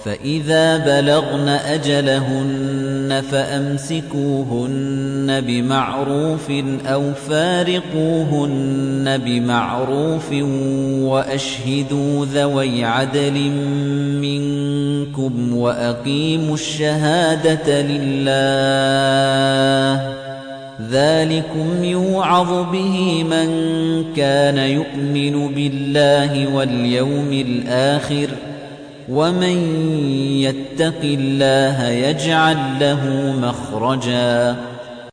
فإذا بلغن أجلهن فأمسكوهن بمعروف أو فارقوهن بمعروف وأشهدوا ذوي عدل منكم وأقيموا الشهادة لله ذلكم يوعظ به من كان يؤمن بالله واليوم الآخر ومن يتق الله يجعل له مخرجا